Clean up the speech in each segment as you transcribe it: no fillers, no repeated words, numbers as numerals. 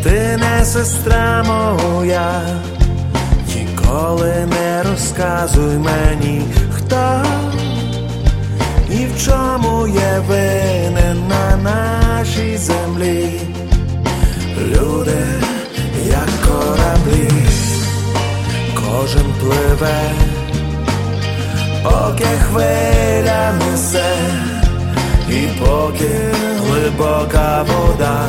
Ти не сестра моя, ніколи не розказуй мені, хто і в чому є винен на нашій землі. Люди, як кораблі, кожен пливе, поки хвиля несе, і поки глибока вода,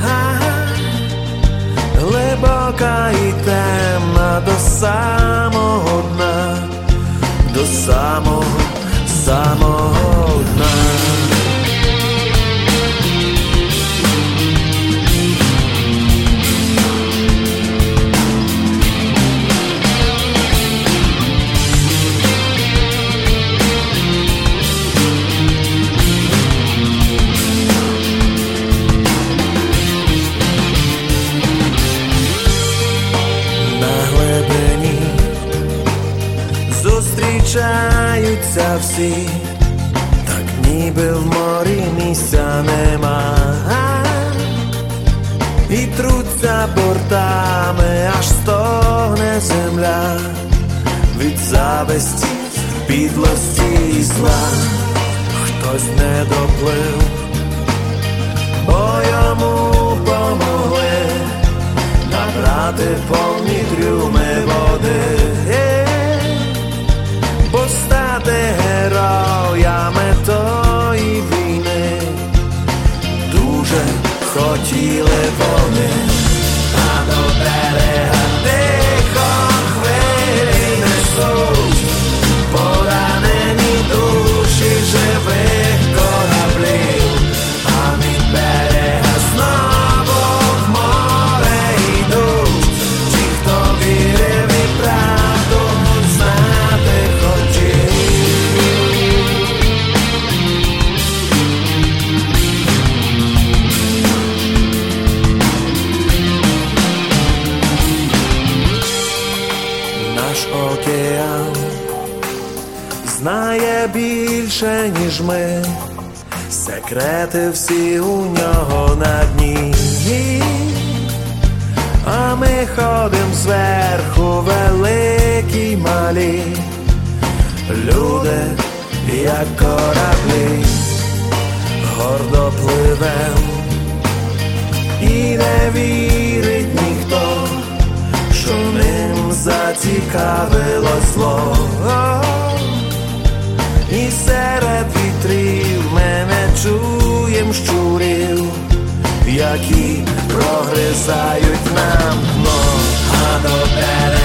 глибока і темна до самого дна, до самого дна. Зустрічаються всі, так ніби в морі місця нема, і труться бортами, аж стогне земля від зависті, підлості і зла. Хтось не доплив, бо йому помогли набрати повні трюми води. Стати героями тої війни дуже хотіли вони, а до берега тихо хвилі несуть поранені душі живих кораблів, а від берега знову в море йдуть ті, хто вірив і правду знати хотів. Наш океан знає більше, ніж ми, секрети всі у нього на дні, а ми ходим зверху великі й малі. Люди, як кораблі, гордо пливем, і не вірить ніхто, що ним зацікавило зло. І серед вітрів ми не чуєм щурів, які прогризають нам дно, а до берега